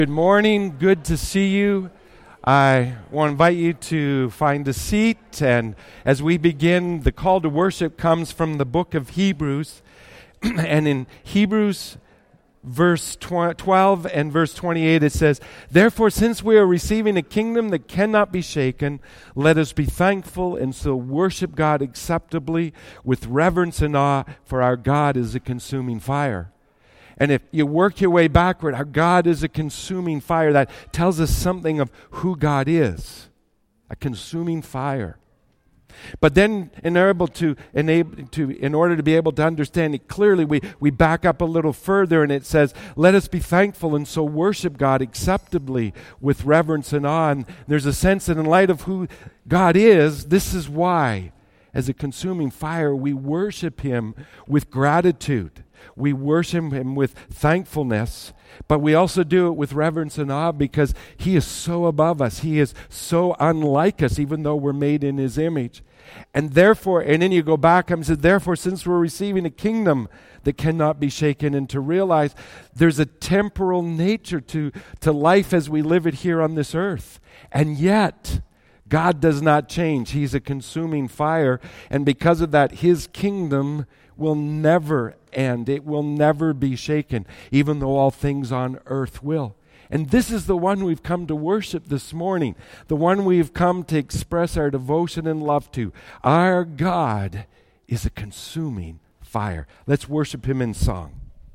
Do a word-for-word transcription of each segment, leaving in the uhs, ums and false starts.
Good morning. Good to see you. I want to invite you to find a seat. And as we begin, the call to worship comes from the book of Hebrews. And in Hebrews verse twelve and verse twenty-eight, it says, "Therefore, since we are receiving a kingdom that cannot be shaken, let us be thankful and so worship God acceptably with reverence and awe, for our God is a consuming fire." And if you work your way backward, our God is a consuming fire. That tells us something of who God is, a consuming fire. But then, in order to, enable, to, in order to be able to understand it clearly, we, we back up a little further, and it says, "Let us be thankful and so worship God acceptably with reverence and awe." And there's a sense that in light of who God is, this is why, as a consuming fire, we worship Him with gratitude. We worship Him with thankfulness, but we also do it with reverence and awe because He is so above us. He is so unlike us, even though we're made in His image. And therefore, and then you go back and say, therefore, since we're receiving a kingdom that cannot be shaken, and to realize there's a temporal nature to, to life as we live it here on this earth. And yet, God does not change. He's a consuming fire, and because of that, His kingdom will never end. It will never be shaken, even though all things on earth will. And this is the one we've come to worship this morning, the one we've come to express our devotion and love to. Our God is a consuming fire. Let's worship Him in song.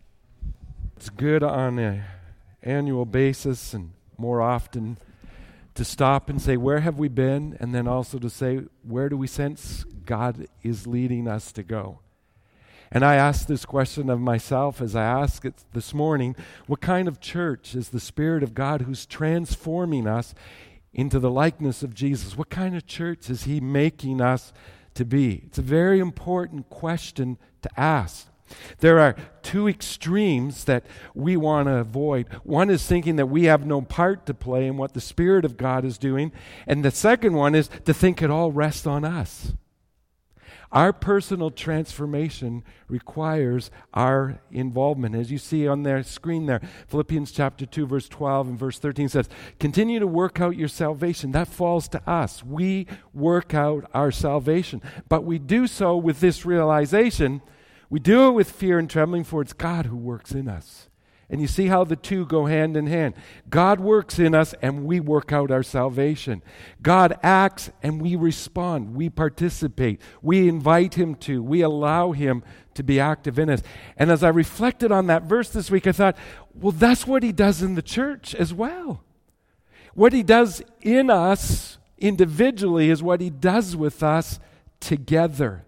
It's good on an annual basis and more often to stop and say, where have we been? And then also to say, where do we sense God is leading us to go? And I ask this question of myself as I ask it this morning, what kind of church is the Spirit of God who's transforming us into the likeness of Jesus? What kind of church is He making us to be? It's a very important question to ask. There are two extremes that we want to avoid. One is thinking that we have no part to play in what the Spirit of God is doing. And the second one is to think it all rests on us. Our personal transformation requires our involvement. As you see on their screen there, Philippians chapter two, verse twelve and verse thirteen says, "Continue to work out your salvation." That falls to us. We work out our salvation. But we do so with this realization. We do it with fear and trembling, for it's God who works in us. And you see how the two go hand in hand. God works in us and we work out our salvation. God acts and we respond. We participate. We invite Him to. We allow Him to be active in us. And as I reflected on that verse this week, I thought, well, that's what He does in the church as well. What He does in us individually is what He does with us together.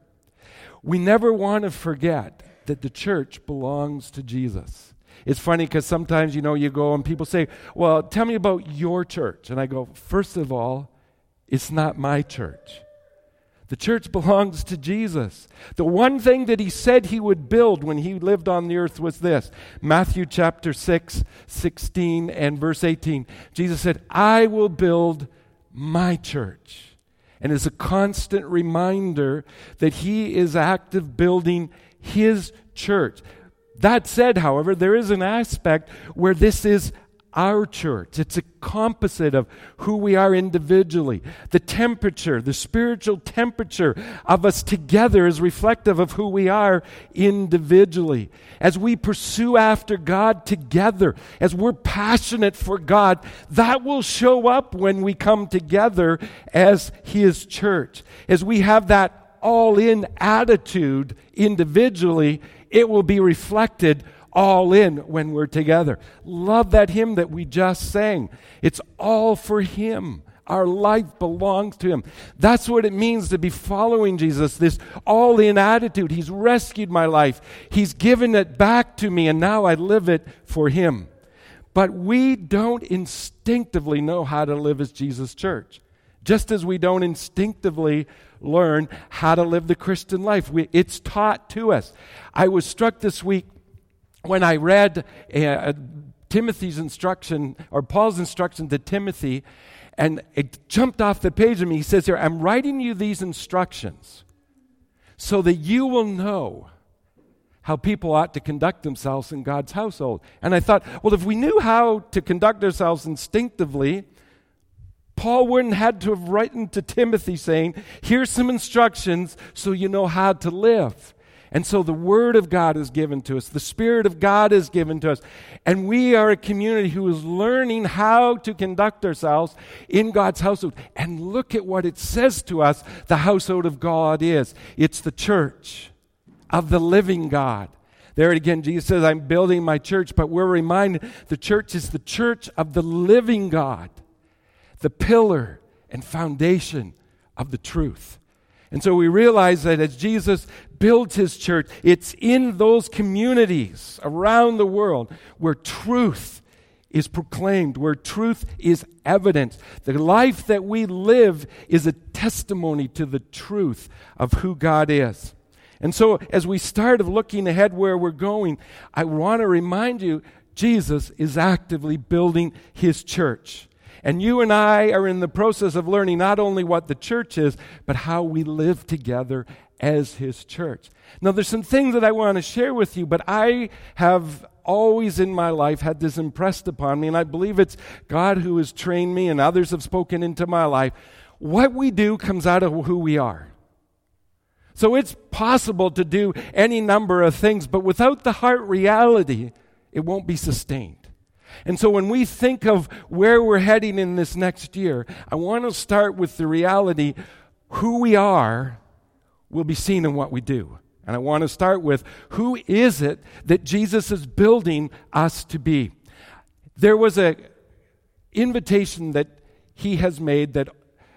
We never want to forget that the church belongs to Jesus. It's funny because sometimes, you know, you go and people say, well, tell me about your church. And I go, first of all, it's not my church. The church belongs to Jesus. The one thing that He said He would build when He lived on the earth was this. Matthew chapter six, sixteen and verse eighteen. Jesus said, "I will build my church." And it's a constant reminder that He is active building His church. That said, however, there is an aspect where this is our church. It's a composite of who we are individually. The temperature, the spiritual temperature of us together is reflective of who we are individually. As we pursue after God together, as we're passionate for God, that will show up when we come together as His church. As we have that all-in attitude individually, it will be reflected all in when we're together. Love that hymn that we just sang. It's all for Him. Our life belongs to Him. That's what it means to be following Jesus, this all-in attitude. He's rescued my life. He's given it back to me, and now I live it for Him. But we don't instinctively know how to live as Jesus' church. Just as we don't instinctively learn how to live the Christian life. We, it's taught to us. I was struck this week when I read uh, Timothy's instruction, or Paul's instruction to Timothy, and it jumped off the page of me. He says here, "I'm writing you these instructions so that you will know how people ought to conduct themselves in God's household. And I thought, well, if we knew how to conduct ourselves instinctively, Paul wouldn't have to have written to Timothy saying, here's some instructions so you know how to live. And so the Word of God is given to us. The Spirit of God is given to us. And we are a community who is learning how to conduct ourselves in God's household. And look at what it says to us the household of God is. It's the church of the living God. There again, Jesus says, I'm building my church, but we're reminded the church is the church of the living God, the pillar and foundation of the truth. And so we realize that as Jesus builds his church, it's in those communities around the world where truth is proclaimed, where truth is evident. The life that we live is a testimony to the truth of who God is. And so as we start of looking ahead where we're going, I want to remind you, Jesus is actively building his church. And you and I are in the process of learning not only what the church is, but how we live together as his church. Now, there's some things that I want to share with you, but I have always in my life had this impressed upon me, and I believe it's God who has trained me, and others have spoken into my life. What we do comes out of who we are. So it's possible to do any number of things, but without the heart reality, it won't be sustained. And so when we think of where we're heading in this next year, I want to start with the reality who we are will be seen in what we do. And I want to start with who is it that Jesus is building us to be. There was an invitation that he has made that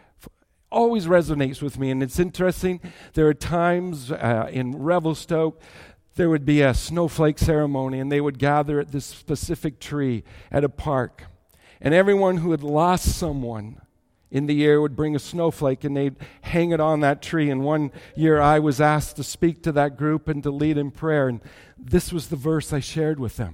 always resonates with me, and it's interesting. There are times uh, in Revelstoke, there would be a snowflake ceremony, and they would gather at this specific tree at a park. And everyone who had lost someone in the year would bring a snowflake, and they'd hang it on that tree. And one year I was asked to speak to that group and to lead in prayer, and this was the verse I shared with them.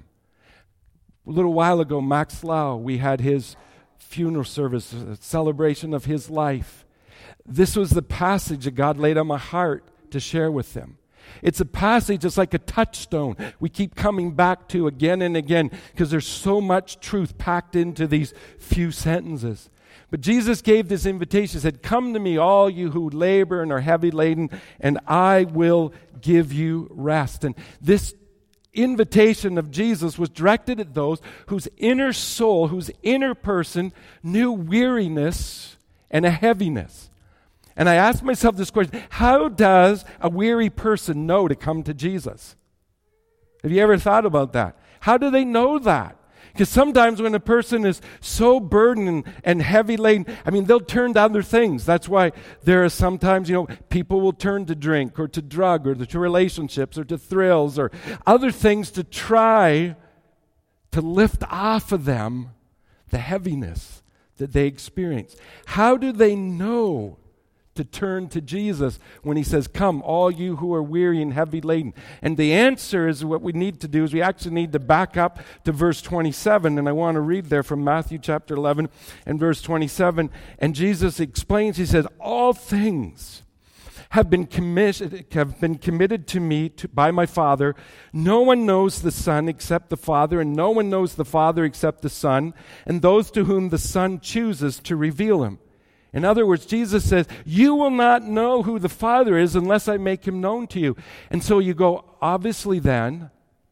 A little while ago, Max Lau, we had his funeral service, a celebration of his life. This was the passage that God laid on my heart to share with them. It's a passage that's like a touchstone we keep coming back to again and again because there's so much truth packed into these few sentences. But Jesus gave this invitation, said, come to me, all you who labor and are heavy laden, and I will give you rest. And this invitation of Jesus was directed at those whose inner soul, whose inner person knew weariness and a heaviness. And I asked myself this question, how does a weary person know to come to Jesus? Have you ever thought about that? How do they know that? Because sometimes when a person is so burdened and, and heavy laden, I mean, they'll turn to other things. That's why there are sometimes, you know, people will turn to drink or to drug or to relationships or to thrills or other things to try to lift off of them the heaviness that they experience. How do they know to turn to Jesus when he says, come, all you who are weary and heavy laden? And the answer is what we need to do is we actually need to back up to verse twenty-seven, and I want to read there from Matthew chapter eleven and verse twenty-seven. And Jesus explains, he says, all things have been committed, have been committed to me to, by my Father. No one knows the Son except the Father, and no one knows the Father except the Son, and those to whom the Son chooses to reveal him. In other words, Jesus says, you will not know who the Father is unless I make him known to you. And so you go, obviously then,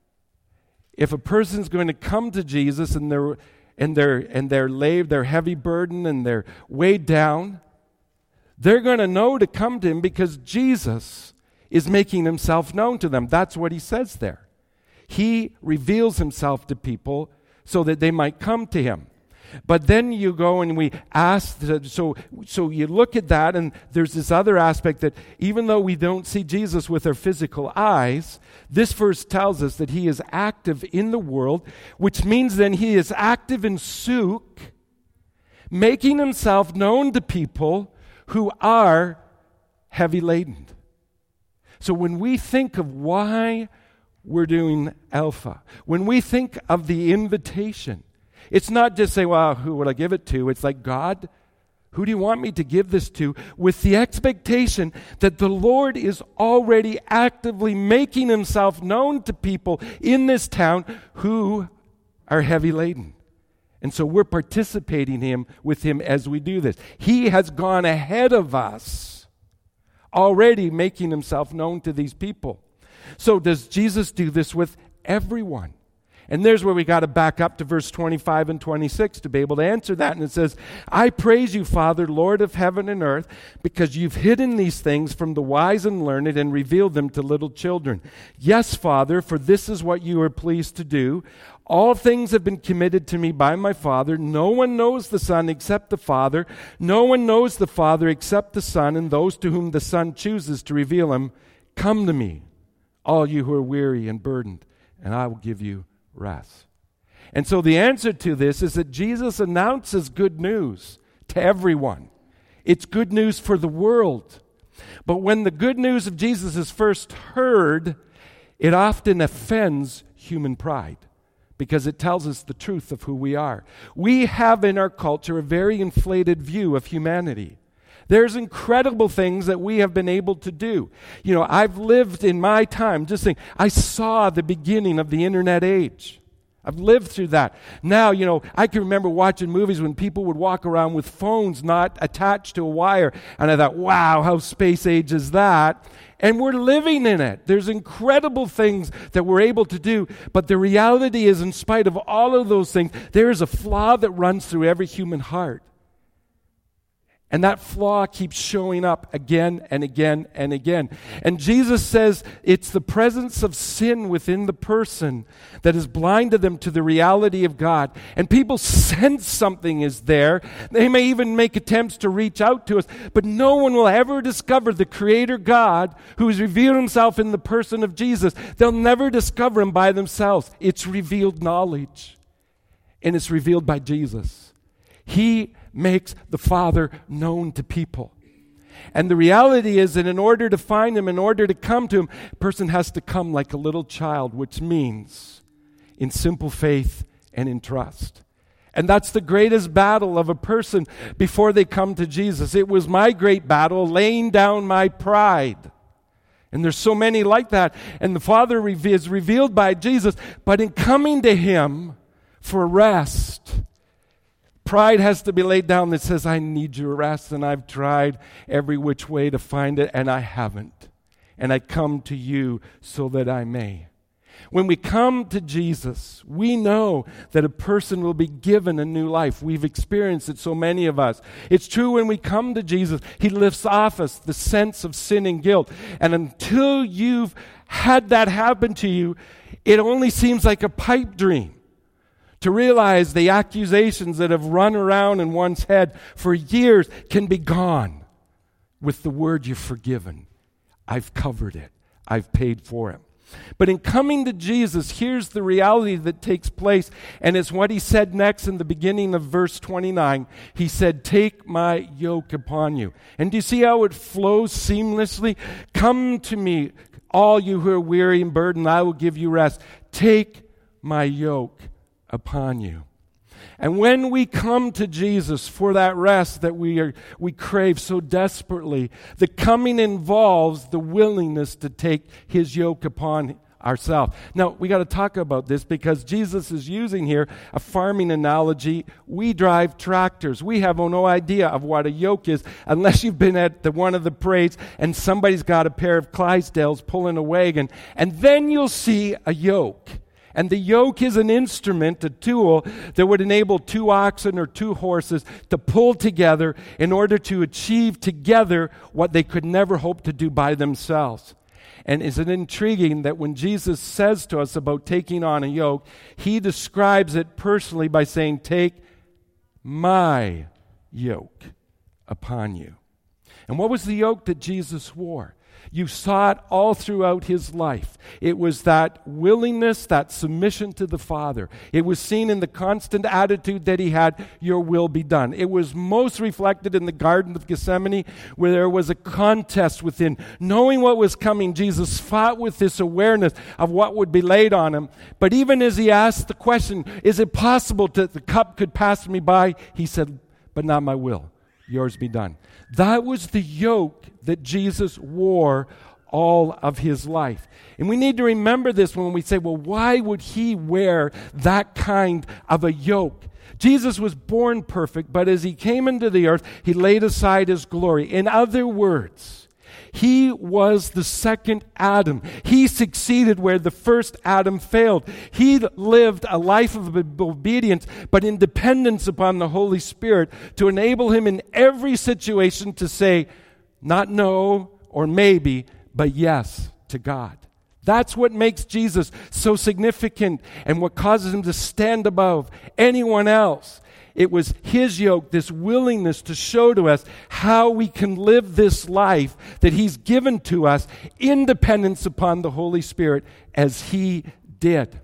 if a person's going to come to Jesus and they're and they're and they're laid, they're heavy burden and they're weighed down, they're going to know to come to him because Jesus is making himself known to them. That's what he says there. He reveals himself to people so that they might come to him. But then you go and we ask, so so you look at that, and there's this other aspect that even though we don't see Jesus with our physical eyes, this verse tells us that he is active in the world, which means then he is active in souk, making himself known to people who are heavy laden. So when we think of why we're doing Alpha, when we think of the invitation, it's not just say, well, who would I give it to? It's like, God, Who do you want me to give this to? With the expectation that the Lord is already actively making himself known to people in this town who are heavy laden. And so we're participating him with him as we do this. He has gone ahead of us, already making himself known to these people. So does Jesus do this with everyone? And there's where we got to back up to verse twenty-five and twenty-six to be able to answer that. And it says, I praise you, Father, Lord of heaven and earth, because you've hidden these things from the wise and learned and revealed them to little children. Yes, Father, for this is what you are pleased to do. All things have been committed to me by my Father. No one knows the Son except the Father. No one knows the Father except the Son, and those to whom the Son chooses to reveal him. Come to me, all you who are weary and burdened, and I will give you rest. And so the answer to this is that Jesus announces good news to everyone. It's good news for the world. But when the good news of Jesus is first heard, it often offends human pride because it tells us the truth of who we are. We have in our culture a very inflated view of humanity. There's incredible things that we have been able to do. You know, I've lived in my time, just think, I saw the beginning of the internet age. I've lived through that. Now, you know, I can remember watching movies when people would walk around with phones not attached to a wire. And I thought, wow, how space age is that? And we're living in it. There's incredible things that we're able to do. But the reality is, in spite of all of those things, there is a flaw that runs through every human heart. And that flaw keeps showing up again and again and again. And Jesus says it's the presence of sin within the person that has blinded them to the reality of God. And people sense something is there. They may even make attempts to reach out to us. But no one will ever discover the Creator God who has revealed himself in the person of Jesus. They'll never discover him by themselves. It's revealed knowledge. And it's revealed by Jesus. He makes the Father known to people. And the reality is that in order to find him, in order to come to him, a person has to come like a little child, which means in simple faith and in trust. And that's the greatest battle of a person before they come to Jesus. It was my great battle, laying down my pride. And there's so many like that. And the Father is revealed by Jesus. But in coming to him for rest, pride has to be laid down that says, I need your rest, and I've tried every which way to find it, and I haven't. And I come to you so that I may. When we come to Jesus, we know that a person will be given a new life. We've experienced it, so many of us. It's true when we come to Jesus, he lifts off us the sense of sin and guilt. And until you've had that happen to you, it only seems like a pipe dream. To realize the accusations that have run around in one's head for years can be gone with the word you're forgiven. I've covered it. I've paid for it. But in coming to Jesus, here's the reality that takes place, and it's what he said next in the beginning of verse twenty-nine. He said, take my yoke upon you. And do you see how it flows seamlessly? Come to me, all you who are weary and burdened, I will give you rest. Take my yoke upon you. And when we come to Jesus for that rest that we are we crave so desperately, the coming involves the willingness to take his yoke upon ourselves. Now, we got to talk about this because Jesus is using here a farming analogy. We drive tractors. We have no idea of what a yoke is unless you've been at the, one of the parades and somebody's got a pair of Clydesdales pulling a wagon, and then you'll see a yoke. And the yoke is an instrument, a tool, that would enable two oxen or two horses to pull together in order to achieve together what they could never hope to do by themselves. And isn't it intriguing that when Jesus says to us about taking on a yoke, he describes it personally by saying, take my yoke upon you. And what was the yoke that Jesus wore? You saw it all throughout his life. It was that willingness, that submission to the Father. It was seen in the constant attitude that he had, your will be done. It was most reflected in the Garden of Gethsemane, where there was a contest within. Knowing what was coming, Jesus fought with this awareness of what would be laid on him. But even as he asked the question, is it possible that the cup could pass me by? He said, but not my will, yours be done. That was the yoke that Jesus wore all of his life. And we need to remember this when we say, well, why would he wear that kind of a yoke? Jesus was born perfect, but as he came into the earth, he laid aside his glory. In other words, he was the second Adam. He succeeded where the first Adam failed. He lived a life of obedience, but in dependence upon the Holy Spirit to enable him in every situation to say, not no or maybe, but yes to God. That's what makes Jesus so significant and what causes him to stand above anyone else. It was his yoke, this willingness to show to us how we can live this life that he's given to us in dependence upon the Holy Spirit as he did.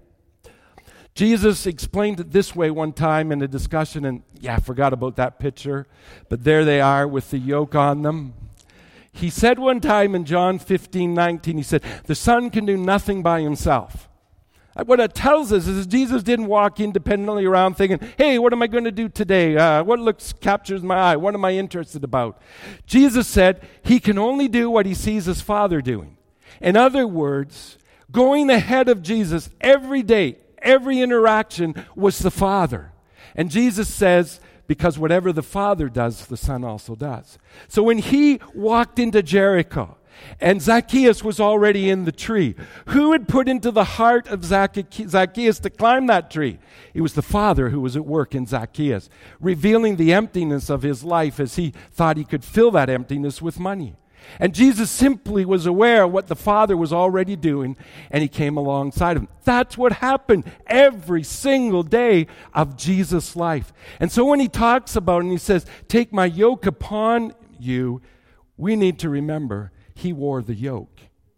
Jesus explained it this way one time in a discussion, and yeah, I forgot about that picture, but there they are with the yoke on them. He said one time in John fifteen nineteen, he said, the Son can do nothing by himself. What it tells us is Jesus didn't walk independently around thinking, hey, what am I going to do today? Uh, what looks captures my eye? What am I interested about? Jesus said he can only do what he sees his Father doing. In other words, going ahead of Jesus every day, every interaction was the Father. And Jesus says, because whatever the Father does, the Son also does. So when he walked into Jericho, and Zacchaeus was already in the tree, who had put into the heart of Zacchaeus to climb that tree? It was the Father who was at work in Zacchaeus, revealing the emptiness of his life as he thought he could fill that emptiness with money. And Jesus simply was aware of what the Father was already doing, and he came alongside him. That's what happened every single day of Jesus' life. And so when he talks about it and he says, take my yoke upon you, we need to remember he wore the yoke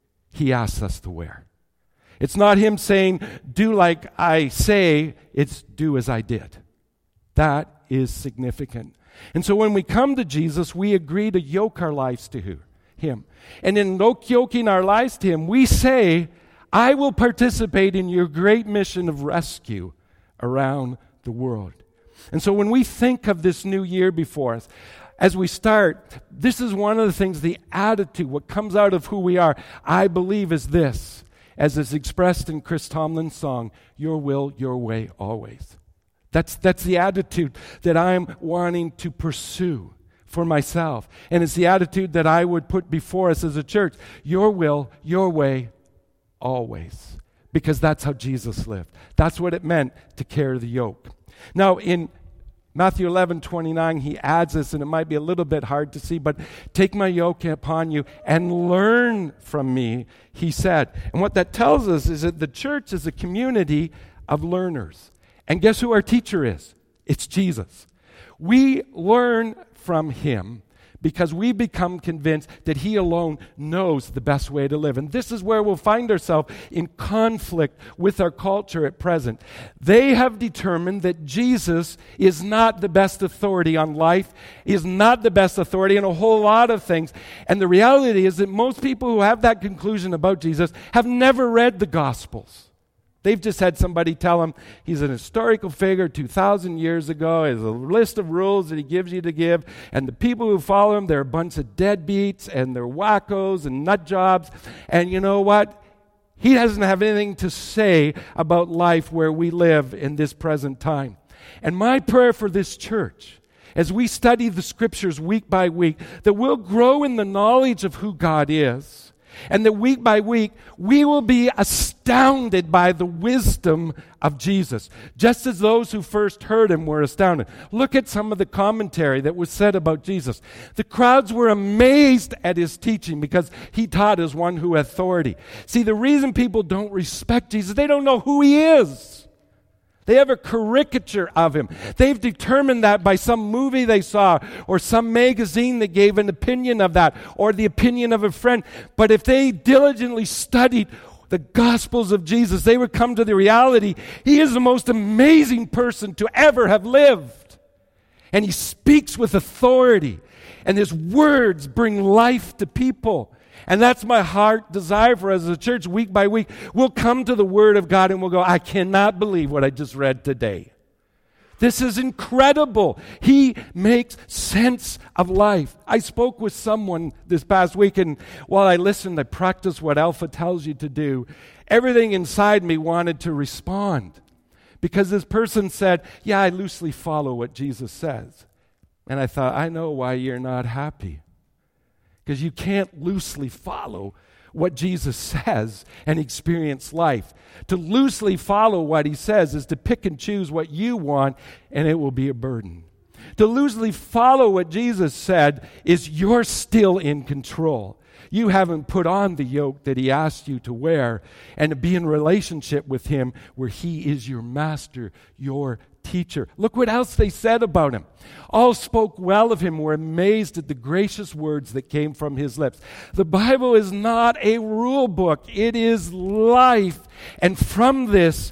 he asks us to wear. It's not him saying, do like I say, it's do as I did. That is significant. And so when we come to Jesus, we agree to yoke our lives to who? Him. And in yoking our lives to him, we say, I will participate in your great mission of rescue around the world. And so when we think of this new year before us, as we start, this is one of the things, the attitude, what comes out of who we are, I believe is this, as is expressed in Chris Tomlin's song, your will, your way, always. That's, that's the attitude that I'm wanting to pursue for myself. And it's the attitude that I would put before us as a church. Your will, your way, always. Because that's how Jesus lived. That's what it meant to carry the yoke. Now, in Matthew eleven twenty-nine, he adds this, and it might be a little bit hard to see, but take my yoke upon you and learn from me, he said. And what that tells us is that the church is a community of learners. And guess who our teacher is? It's Jesus. We learn from him because we become convinced that he alone knows the best way to live. And this is where we'll find ourselves in conflict with our culture at present. They have determined that Jesus is not the best authority on life, is not the best authority on a whole lot of things. And the reality is that most people who have that conclusion about Jesus have never read the Gospels. They've just had somebody tell them he's an historical figure two thousand years ago. There's a list of rules that he gives you to give. And the people who follow him, they're a bunch of deadbeats and they're wackos and nut jobs. And you know what? He doesn't have anything to say about life where we live in this present time. And my prayer for this church, as we study the scriptures week by week, that we'll grow in the knowledge of who God is. And that week by week, we will be astounded by the wisdom of Jesus, just as those who first heard him were astounded. Look at some of the commentary that was said about Jesus. The crowds were amazed at his teaching because he taught as one who had authority. See, the reason people don't respect Jesus, they don't know who he is. They have a caricature of him. They've determined that by some movie they saw or some magazine that gave an opinion of that or the opinion of a friend. But if they diligently studied the Gospels of Jesus, they would come to the reality he is the most amazing person to ever have lived. And he speaks with authority. And his words bring life to people. And that's my heart desire for us as a church. Week by week, we'll come to the Word of God and we'll go, I cannot believe what I just read today. This is incredible. He makes sense of life. I spoke with someone this past week, and while I listened, I practiced what Alpha tells you to do. Everything inside me wanted to respond because this person said, yeah, I loosely follow what Jesus says. And I thought, I know why you're not happy. Because you can't loosely follow what Jesus says and experience life. To loosely follow what he says is to pick and choose what you want, and it will be a burden. To loosely follow what Jesus said is you're still in control. You haven't put on the yoke that he asked you to wear, and to be in relationship with him where he is your master, your teacher. Look what else they said about him. All spoke well of him, were amazed at the gracious words that came from his lips. The Bible is not a rule book. It is life. And from this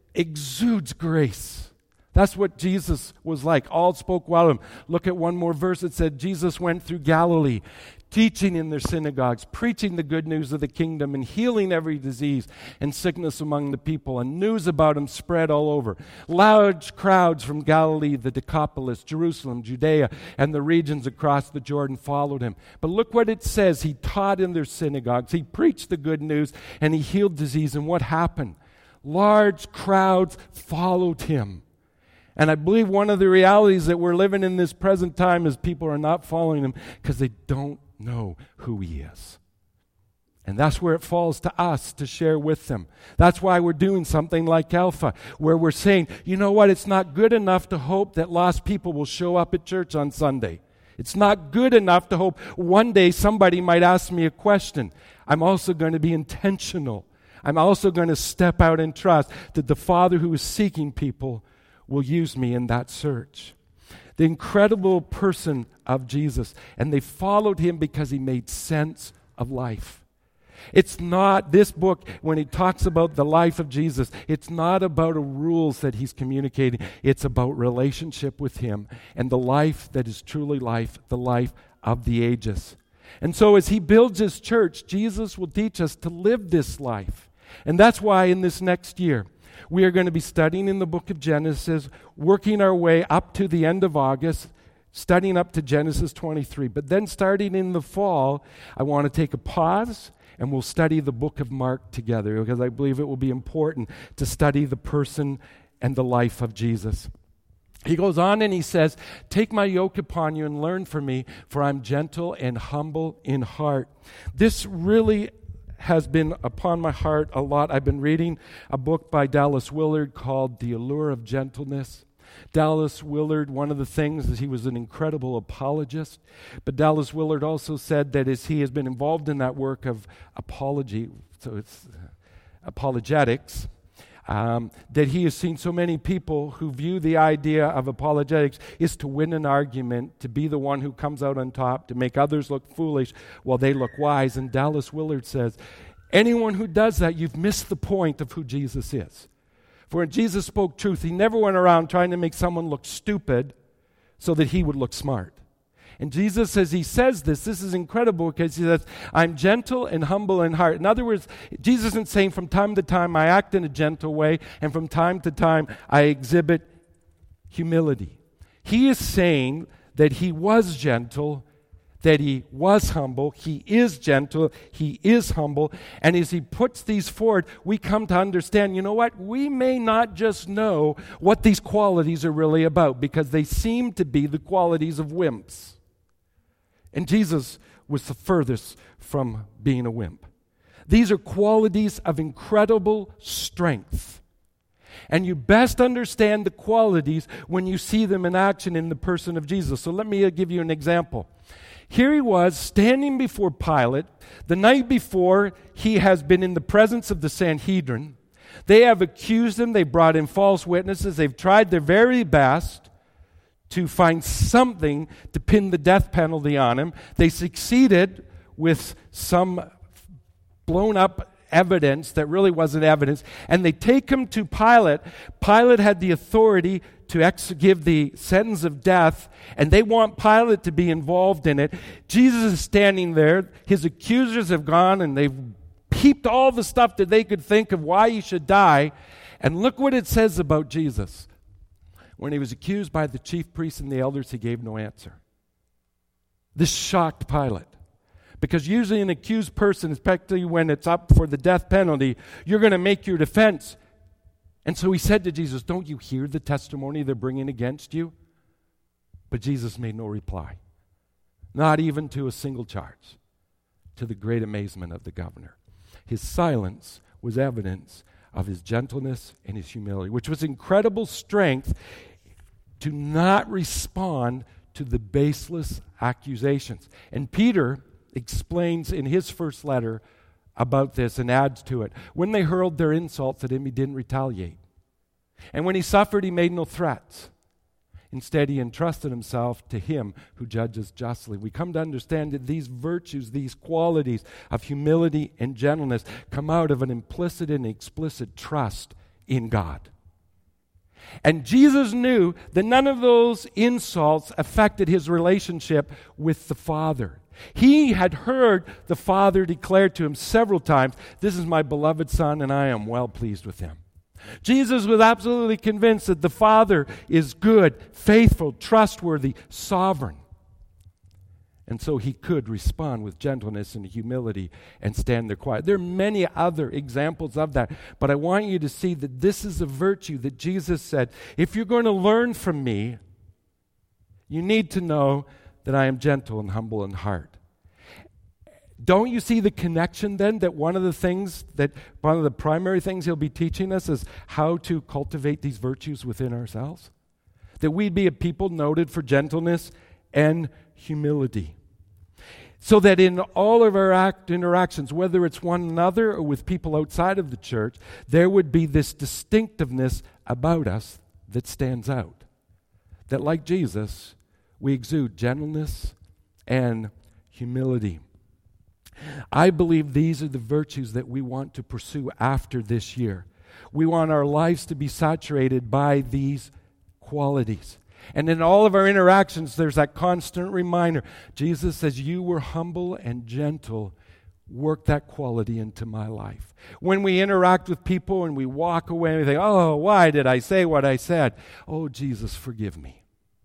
exudes grace. That's what Jesus was like. All spoke well of him. Look at one more verse. It said, Jesus went through Galilee, teaching in their synagogues, preaching the good news of the kingdom, and healing every disease and sickness among the people. And news about him spread all over. Large crowds from Galilee, the Decapolis, Jerusalem, Judea, and the regions across the Jordan followed him. But look what it says. He taught in their synagogues. He preached the good news, and he healed disease. And what happened? Large crowds followed him. And I believe one of the realities that we're living in this present time is people are not following him because they don't know who he is. And that's where it falls to us to share with them. That's why we're doing something like Alpha, where we're saying, you know what, it's not good enough to hope that lost people will show up at church on Sunday. It's not good enough to hope one day somebody might ask me a question. I'm also going to be intentional. I'm also going to step out and trust that the Father who is seeking people will use me in that search. The incredible person of Jesus. And they followed him because he made sense of life. It's not, this book, when he talks about the life of Jesus, it's not about the rules that he's communicating. It's about relationship with him and the life that is truly life, the life of the ages. And so as he builds his church, Jesus will teach us to live this life. And that's why in this next year, we are going to be studying in the book of Genesis, working our way up to the end of August, studying up to Genesis twenty-three. But then starting in the fall, I want to take a pause and we'll study the book of Mark together because I believe it will be important to study the person and the life of Jesus. He goes on and he says, take my yoke upon you and learn from me, for I'm gentle and humble in heart. This really has been upon my heart a lot. I've been reading a book by Dallas Willard called The Allure of Gentleness. Dallas Willard, one of the things is he was an incredible apologist, but Dallas Willard also said that as he has been involved in that work of apology, so it's apologetics, um, that he has seen so many people who view the idea of apologetics is to win an argument, to be the one who comes out on top, to make others look foolish while they look wise. And Dallas Willard says, anyone who does that, you've missed the point of who Jesus is. For when Jesus spoke truth, he never went around trying to make someone look stupid so that he would look smart. And Jesus, as he says this, this is incredible because he says, I'm gentle and humble in heart. In other words, Jesus isn't saying from time to time I act in a gentle way and from time to time I exhibit humility. He is saying that he was gentle, that he was humble, he is gentle, he is humble, and as he puts these forward, we come to understand, you know what, we may not just know what these qualities are really about because they seem to be the qualities of wimps. And Jesus was the furthest from being a wimp. These are qualities of incredible strength. And you best understand the qualities when you see them in action in the person of Jesus. So let me give you an example. Here he was standing before Pilate. The night before, he has been in the presence of the Sanhedrin. They have accused him. They brought in false witnesses. They've tried their very best to find something to pin the death penalty on him. They succeeded with some blown up evidence that really wasn't evidence, and they take him to Pilate. Pilate had the authority to ex- give the sentence of death, and they want Pilate to be involved in it. Jesus is standing there. His accusers have gone, and they've heaped all the stuff that they could think of why he should die. And look what it says about Jesus. When he was accused by the chief priests and the elders, he gave no answer. This shocked Pilate. Because usually an accused person, especially when it's up for the death penalty, you're going to make your defense. And so he said to Jesus, don't you hear the testimony they're bringing against you? But Jesus made no reply. Not even to a single charge, to the great amazement of the governor. His silence was evidence of his gentleness and his humility, which was incredible strength to not respond to the baseless accusations. And Peter explains in his first letter about this and adds to it. When they hurled their insults at him, he didn't retaliate. And when he suffered, he made no threats. Instead, he entrusted himself to him who judges justly. We come to understand that these virtues, these qualities of humility and gentleness come out of an implicit and explicit trust in God. And Jesus knew that none of those insults affected his relationship with the Father. He had heard the Father declare to him several times, this is my beloved Son, and I am well pleased with him. Jesus was absolutely convinced that the Father is good, faithful, trustworthy, sovereign. And so he could respond with gentleness and humility and stand there quiet. There are many other examples of that, but I want you to see that this is a virtue that Jesus said, if you're going to learn from me, you need to know that I am gentle and humble in heart. Don't you see the connection then that one of the things that, one of the primary things he'll be teaching us is how to cultivate these virtues within ourselves? That we'd be a people noted for gentleness and humility. So that in all of our act interactions, whether it's one another or with people outside of the church, there would be this distinctiveness about us that stands out. That like Jesus, we exude gentleness and humility. I believe these are the virtues that we want to pursue after this year. We want our lives to be saturated by these qualities. And in all of our interactions, there's that constant reminder. Jesus says, you were humble and gentle. Work that quality into my life. When we interact with people and we walk away and we think, oh, why did I say what I said? Oh, Jesus, forgive me.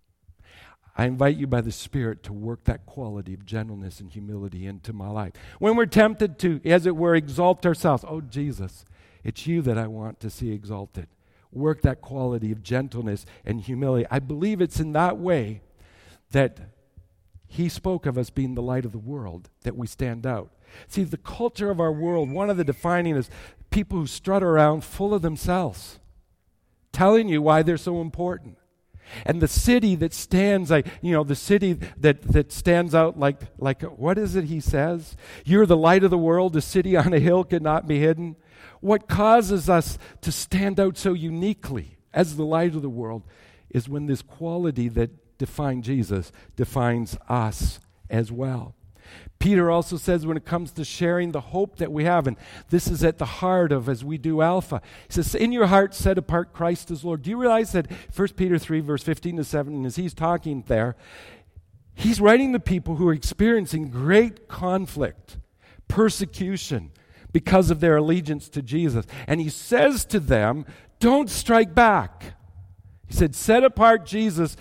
I invite you by the Spirit to work that quality of gentleness and humility into my life. When we're tempted to, as it were, exalt ourselves, oh, Jesus, it's you that I want to see exalted. Work that quality of gentleness and humility. I believe it's in that way that he spoke of us being the light of the world, that we stand out. See, the culture of our world, one of the defining is people who strut around full of themselves, telling you why they're so important. And the city that stands, like, you know, the city that, that stands out like, like, what is it he says? You're the light of the world, a city on a hill cannot be hidden. What causes us to stand out so uniquely as the light of the world is when this quality that defined Jesus defines us as well. Peter also says when it comes to sharing the hope that we have, and this is at the heart of as we do Alpha, he says, in your heart set apart Christ as Lord. Do you realize that First Peter three, verse fifteen to seventeen, as he's talking there, he's writing to people who are experiencing great conflict, persecution, because of their allegiance to Jesus. And he says to them, don't strike back. He said, set apart Jesus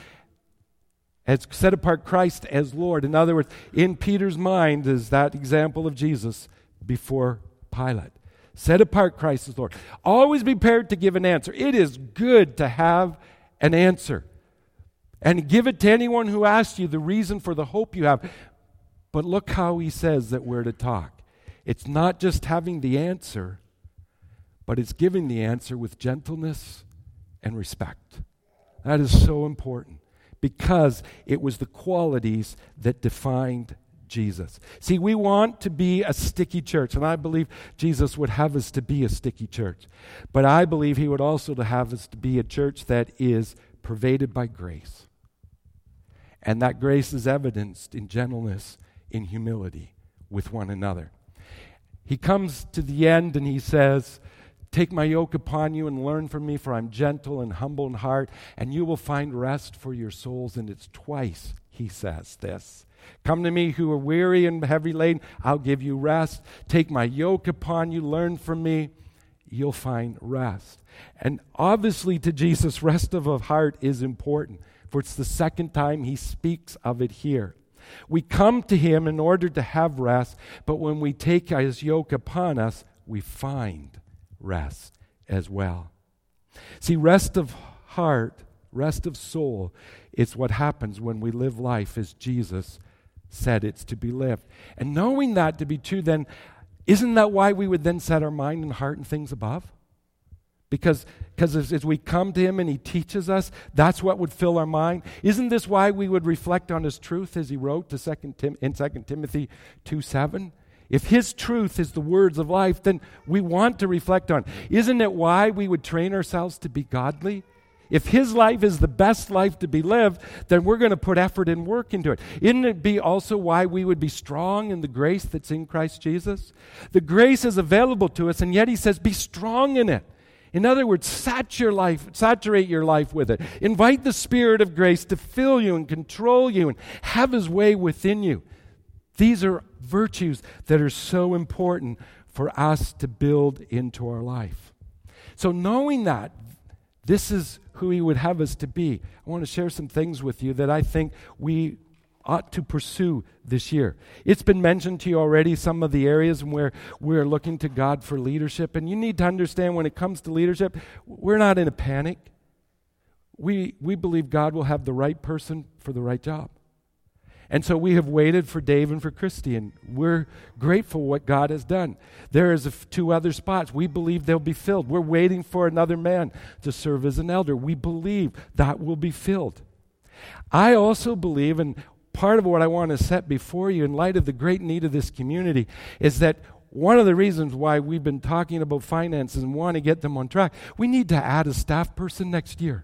as set apart Christ as Lord. In other words, in Peter's mind is that example of Jesus before Pilate. Set apart Christ as Lord. Always be prepared to give an answer. It is good to have an answer. And give it to anyone who asks you the reason for the hope you have. But look how he says that we're to talk. It's not just having the answer, but it's giving the answer with gentleness and respect. That is so important. Because it was the qualities that defined Jesus. See, we want to be a sticky church, and I believe Jesus would have us to be a sticky church. But I believe he would also to have us to be a church that is pervaded by grace. And that grace is evidenced in gentleness, in humility with one another. He comes to the end and he says, take my yoke upon you and learn from me, for I'm gentle and humble in heart, and you will find rest for your souls. And it's twice he says this. Come to me who are weary and heavy laden, I'll give you rest. Take my yoke upon you, learn from me. you'll find rest. And obviously to Jesus, rest of a heart is important, for it's the second time he speaks of it here. We come to him in order to have rest, but when we take his yoke upon us, we find rest as well. See, rest of heart, rest of soul, is what happens when we live life as Jesus said it's to be lived. And knowing that to be true, then, isn't that why we would then set our mind and heart and things above? Because because as, as we come to him and he teaches us, that's what would fill our mind. Isn't this why we would reflect on his truth as he wrote to Second Tim, in Second Timothy two seven? If his truth is the words of life, then we want to reflect on. Isn't it why we would train ourselves to be godly? If his life is the best life to be lived, then we're going to put effort and work into it. Isn't it be also why we would be strong in the grace that's in Christ Jesus? The grace is available to us, and yet he says, be strong in it. In other words, saturate your life, saturate your life with it. Invite the Spirit of grace to fill you and control you and have his way within you. These are virtues that are so important for us to build into our life. So knowing that, this is who he would have us to be, I want to share some things with you that I think we ought to pursue this year. It's been mentioned to you already, some of the areas where we're looking to God for leadership. And you need to understand when it comes to leadership, we're not in a panic. We, we believe God will have the right person for the right job. And so we have waited for Dave and for Christy, and we're grateful what God has done. There is a f- two other spots. We believe they'll be filled. We're waiting for another man to serve as an elder. We believe that will be filled. I also believe, and part of what I want to set before you in light of the great need of this community, is that one of the reasons why we've been talking about finances and want to get them on track, we need to add a staff person next year.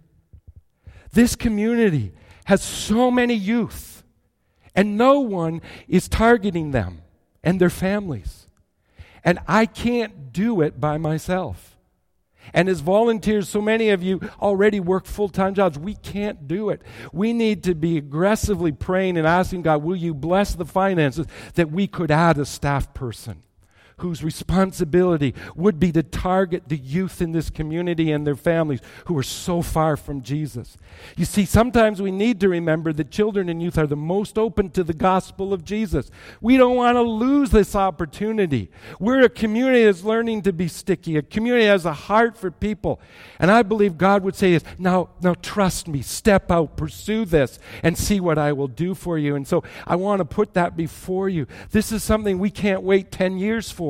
This community has so many youth, and no one is targeting them and their families. And I can't do it by myself. And as volunteers, so many of you already work full-time jobs. We can't do it. We need to be aggressively praying and asking God, will you bless the finances that we could add a staff person whose responsibility would be to target the youth in this community and their families who are so far from Jesus. You see, sometimes we need to remember that children and youth are the most open to the gospel of Jesus. We don't want to lose this opportunity. We're a community that's learning to be sticky, a community that has a heart for people. And I believe God would say, now, now trust me, step out, pursue this, and see what I will do for you. And so I want to put that before you. This is something we can't wait ten years for.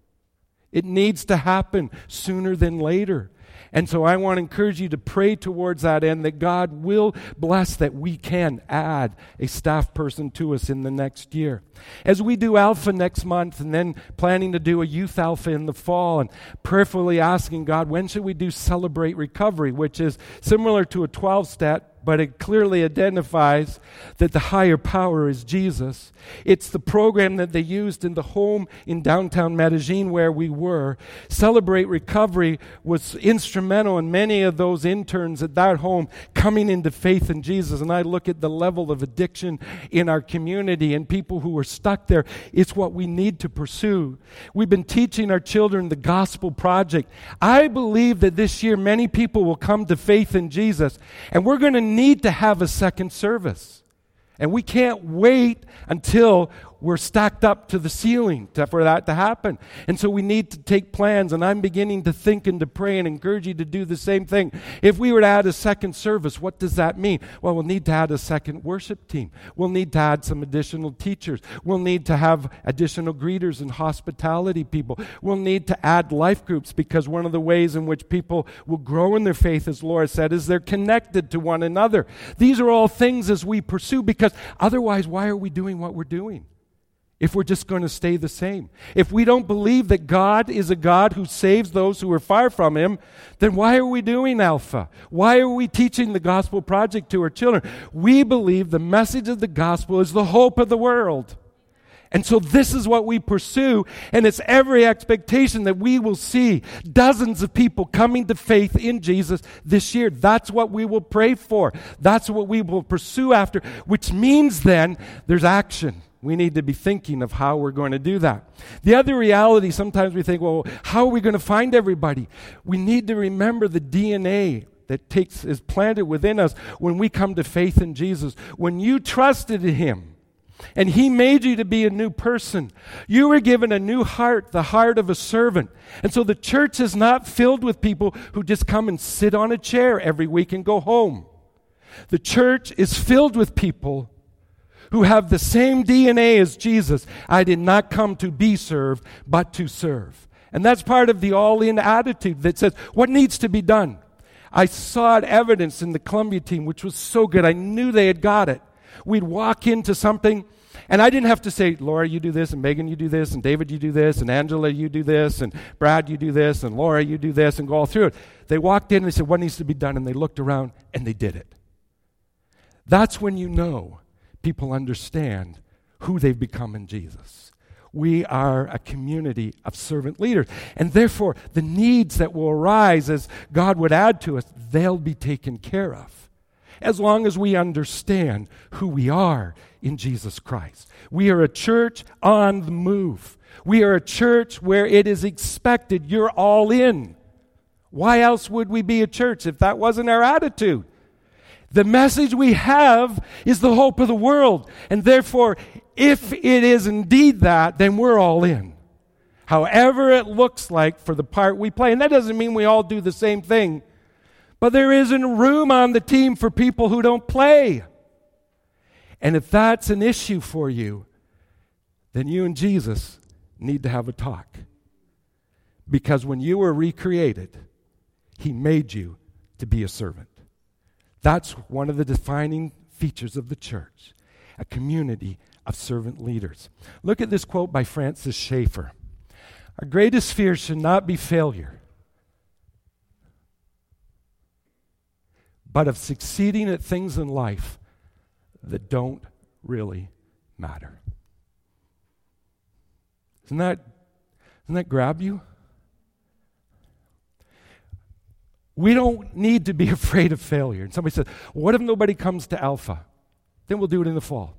It needs to happen sooner than later. And so I want to encourage you to pray towards that end, that God will bless that we can add a staff person to us in the next year. As we do Alpha next month and then planning to do a Youth Alpha in the fall and prayerfully asking God, when should we do Celebrate Recovery, which is similar to a twelve-step, but it clearly identifies that the higher power is Jesus. It's the program that they used in the home in downtown Medellin where we were. Celebrate Recovery was instrumental in many of those interns at that home coming into faith in Jesus. And I look at the level of addiction in our community and people who are stuck there. It's what we need to pursue. We've been teaching our children the Gospel Project. I believe that this year many people will come to faith in Jesus, and we're going to need to have a second service. And we can't wait until we're stacked up to the ceiling to, for that to happen. And so we need to take plans, and I'm beginning to think and to pray and encourage you to do the same thing. If we were to add a second service, what does that mean? Well, we'll need to add a second worship team. We'll need to add some additional teachers. We'll need to have additional greeters and hospitality people. We'll need to add life groups, because one of the ways in which people will grow in their faith, as Laura said, is they're connected to one another. These are all things as we pursue, because otherwise, why are we doing what we're doing? If we're just going to stay the same. If we don't believe that God is a God who saves those who are far from Him, then why are we doing Alpha? Why are we teaching the Gospel Project to our children? We believe the message of the gospel is the hope of the world. And so this is what we pursue, and it's every expectation that we will see dozens of people coming to faith in Jesus this year. That's what we will pray for. That's what we will pursue after, which means then there's action. We need to be thinking of how we're going to do that. The other reality, sometimes we think, well, how are we going to find everybody? We need to remember the D N A that takes is planted within us when we come to faith in Jesus. When you trusted in Him and He made you to be a new person, you were given a new heart, the heart of a servant. And so the church is not filled with people who just come and sit on a chair every week and go home. The church is filled with people who have the same D N A as Jesus. I did not come to be served, but to serve. And that's part of the all-in attitude that says, what needs to be done? I saw it evidenced in the Columbia team, which was so good. I knew they had got it. We'd walk into something, and I didn't have to say, Laura, you do this, and Megan, you do this, and David, you do this, and Angela, you do this, and Brad, you do this, and Laura, you do this, and go all through it. They walked in, and they said, what needs to be done? And they looked around, and they did it. That's when you know people understand who they've become in Jesus. We are a community of servant leaders. And therefore, the needs that will arise as God would add to us, they'll be taken care of. As long as we understand who we are in Jesus Christ. We are a church on the move. We are a church where it is expected you're all in. Why else would we be a church if that wasn't our attitude? The message we have is the hope of the world. And therefore, if it is indeed that, then we're all in. However it looks like for the part we play. And that doesn't mean we all do the same thing. But there isn't room on the team for people who don't play. And if that's an issue for you, then you and Jesus need to have a talk. Because when you were recreated, He made you to be a servant. That's one of the defining features of the church, a community of servant leaders. Look at this quote by Francis Schaeffer. Our greatest fear should not be failure, but of succeeding at things in life that don't really matter. Doesn't that, doesn't that grab you? We don't need to be afraid of failure. And somebody says, what if nobody comes to Alpha? Then we'll do it in the fall.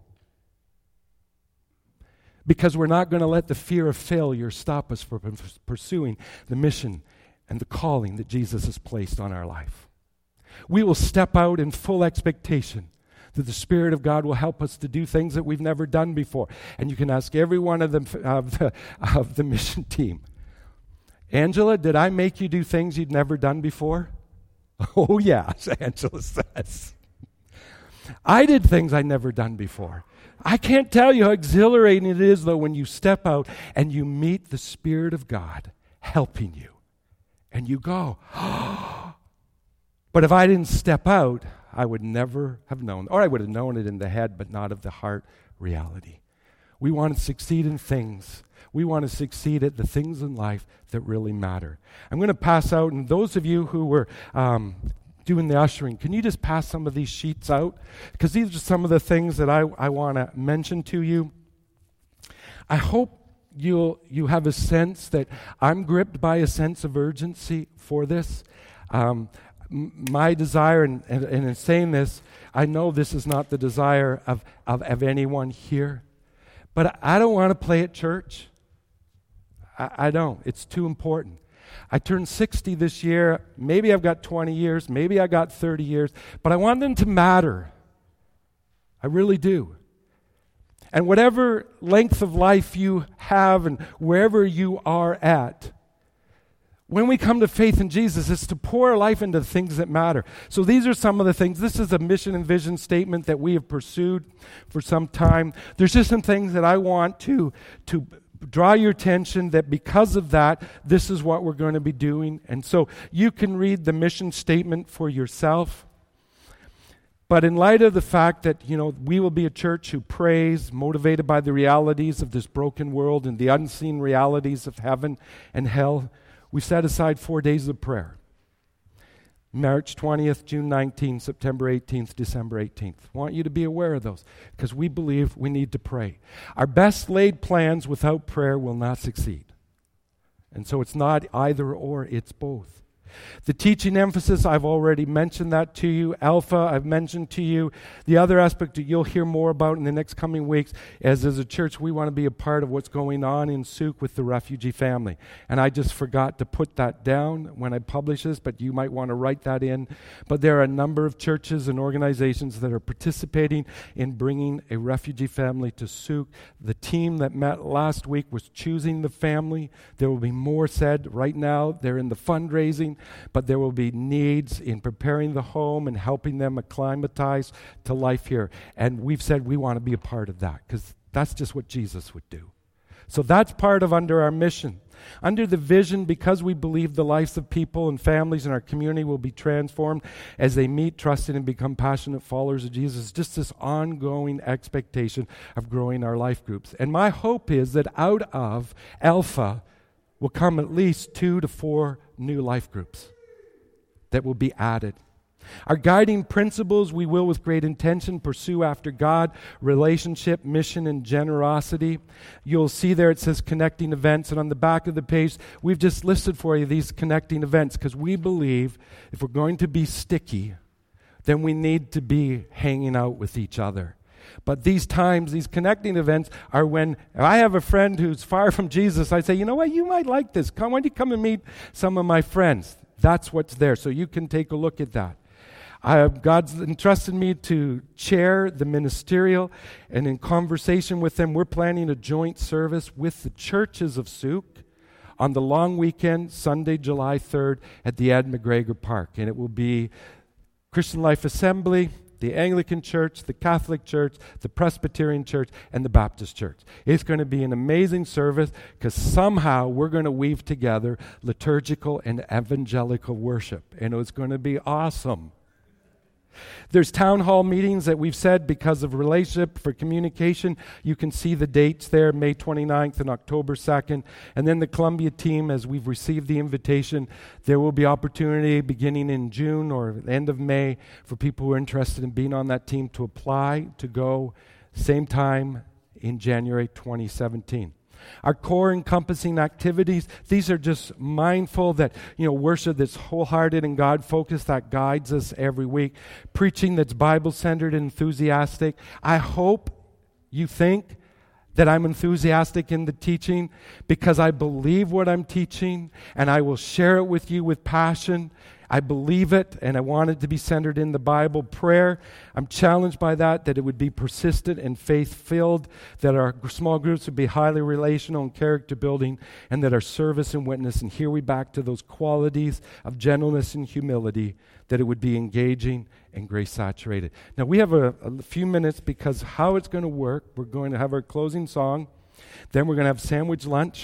Because we're not going to let the fear of failure stop us from pursuing the mission and the calling that Jesus has placed on our life. We will step out in full expectation that the Spirit of God will help us to do things that we've never done before. And you can ask every one of them of the, of the mission team, Angela, did I make you do things you'd never done before? Oh, yes, Angela says. I did things I'd never done before. I can't tell you how exhilarating it is, though, when you step out and you meet the Spirit of God helping you. And you go, oh. But if I didn't step out, I would never have known. Or I would have known it in the head, but not of the heart reality. We want to succeed in things. We want to succeed at the things in life that really matter. I'm going to pass out, and those of you who were um, doing the ushering, can you just pass some of these sheets out? Because these are some of the things that I, I want to mention to you. I hope you'll you have a sense that I'm gripped by a sense of urgency for this. Um, m- my desire, and, and, and in saying this, I know this is not the desire of, of, of anyone here, but I don't want to play at church. I, I don't. It's too important. I turned sixty this year. Maybe I've got twenty years. Maybe I got thirty years. But I want them to matter. I really do. And whatever length of life you have and wherever you are at, when we come to faith in Jesus, it's to pour our life into the things that matter. So these are some of the things. This is a mission and vision statement that we have pursued for some time. There's just some things that I want to, to draw your attention that because of that, this is what we're going to be doing. And so you can read the mission statement for yourself. But in light of the fact that, you know, we will be a church who prays, motivated by the realities of this broken world and the unseen realities of heaven and hell, we set aside four days of prayer. March twentieth, June nineteenth, September eighteenth, December eighteenth. I want you to be aware of those because we believe we need to pray. Our best laid plans without prayer will not succeed. And so it's not either or, it's both. The teaching emphasis, I've already mentioned that to you. Alpha, I've mentioned to you. The other aspect that you'll hear more about in the next coming weeks is, as a church, we want to be a part of what's going on in Souk with the refugee family. And I just forgot to put that down when I publish this, but you might want to write that in. But there are a number of churches and organizations that are participating in bringing a refugee family to Souk. The team that met last week was choosing the family. There will be more said. Right now, they're in the fundraising. But there will be needs in preparing the home and helping them acclimatize to life here. And we've said we want to be a part of that because that's just what Jesus would do. So that's part of under our mission. Under the vision, because we believe the lives of people and families in our community will be transformed as they meet, trusted, and become passionate followers of Jesus, just this ongoing expectation of growing our life groups. And my hope is that out of Alpha will come at least two to four new life groups that will be added. Our guiding principles, we will with great intention pursue after God, relationship, mission, and generosity. You'll see there it says connecting events, and on the back of the page, we've just listed for you these connecting events because we believe if we're going to be sticky, then we need to be hanging out with each other. But these times, these connecting events are when I have a friend who's far from Jesus, I say, you know what, you might like this. Come, why don't you come and meet some of my friends? That's what's there, so you can take a look at that. I, God's entrusted me to chair the ministerial, and in conversation with them, we're planning a joint service with the churches of Souk on the long weekend, Sunday, July third, at the Ed McGregor Park. And it will be Christian Life Assembly, the Anglican Church, the Catholic Church, the Presbyterian Church, and the Baptist Church. It's going to be an amazing service because somehow we're going to weave together liturgical and evangelical worship, and it's going to be awesome. There's town hall meetings that we've said because of relationship for communication. You can see the dates there, May twenty-ninth and October second. And then the Columbia team, as we've received the invitation, there will be opportunity beginning in June or the end of May for people who are interested in being on that team to apply to go same time in January twenty seventeen. Our core encompassing activities, these are just mindful that, you know, worship that's wholehearted and God-focused that guides us every week. Preaching that's Bible-centered and enthusiastic. I hope you think that I'm enthusiastic in the teaching because I believe what I'm teaching and I will share it with you with passion. I believe it, and I want it to be centered in the Bible. Prayer, I'm challenged by that, that it would be persistent and faith-filled, that our small groups would be highly relational and character-building, and that our service and witness, and here we back to those qualities of gentleness and humility, that it would be engaging and grace-saturated. Now, we have a, a few minutes because how it's going to work, we're going to have our closing song, then we're going to have sandwich lunch,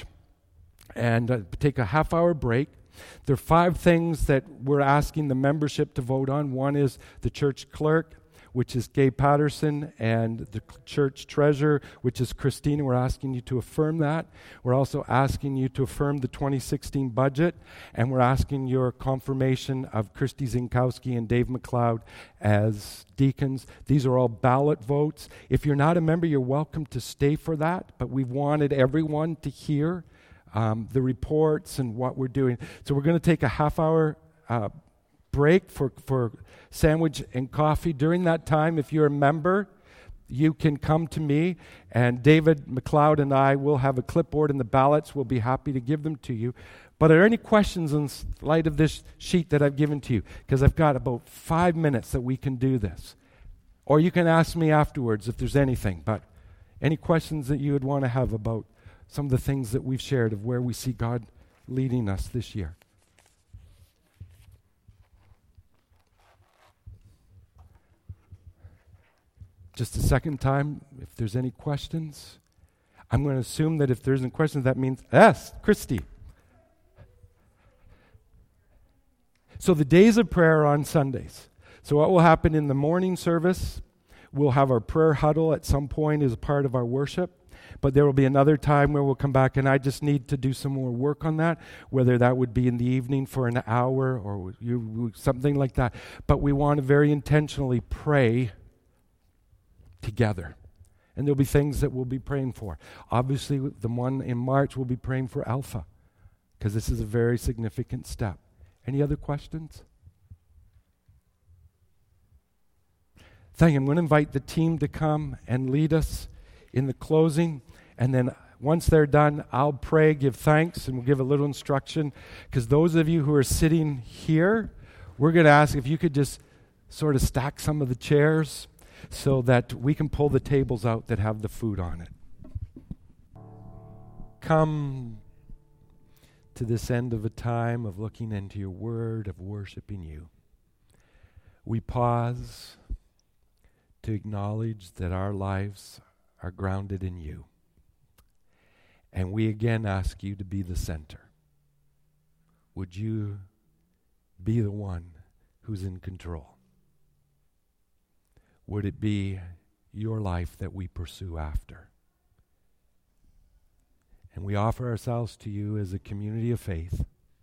and uh, take a half-hour break. There are five things that we're asking the membership to vote on. One is the church clerk, which is Gabe Patterson, and the church treasurer, which is Christina. We're asking you to affirm that. We're also asking you to affirm the twenty sixteen budget, and we're asking your confirmation of Christy Zinkowski and Dave McLeod as deacons. These are all ballot votes. If you're not a member, you're welcome to stay for that, but we've wanted everyone to hear Um, the reports and what we're doing. So we're going to take a half-hour uh, break for, for sandwich and coffee. During that time, if you're a member, you can come to me, and David McLeod and I will have a clipboard and the ballots. We'll be happy to give them to you. But are there any questions in light of this sheet that I've given to you? Because I've got about five minutes that we can do this. Or you can ask me afterwards if there's anything. But any questions that you would want to have about some of the things that we've shared of where we see God leading us this year? Just a second time, if there's any questions. I'm going to assume that if there isn't questions, that means, yes, Christy. So the days of prayer are on Sundays. So what will happen in the morning service, we'll have our prayer huddle at some point as a part of our worship. But there will be another time where we'll come back, and I just need to do some more work on that, whether that would be in the evening for an hour or you, something like that. But we want to very intentionally pray together. And there'll be things that we'll be praying for. Obviously, the one in March, we'll be praying for Alpha, because this is a very significant step. Any other questions? Thank you. I'm going to invite the team to come and lead us in the closing. And then once they're done, I'll pray, give thanks, and we'll give a little instruction. Because those of you who are sitting here, we're going to ask if you could just sort of stack some of the chairs so that we can pull the tables out that have the food on it. Come to this end of a time of looking into your word, of worshiping you. We pause to acknowledge that our lives are grounded in you. And we again ask you to be the center. Would you be the one who's in control? Would it be your life that we pursue after? And we offer ourselves to you as a community of faith.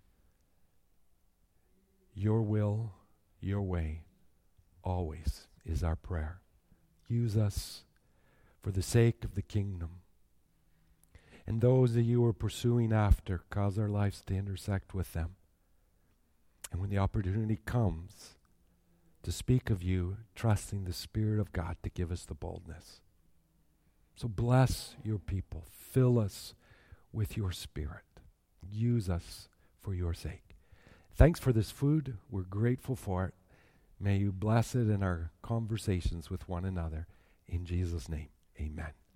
Your will, your way, always is our prayer. Use us for the sake of the kingdom. And those that you are pursuing after, cause our lives to intersect with them. And when the opportunity comes to speak of you, trusting the Spirit of God to give us the boldness. So bless your people. Fill us with your Spirit. Use us for your sake. Thanks for this food. We're grateful for it. May you bless it in our conversations with one another. In Jesus' name, amen.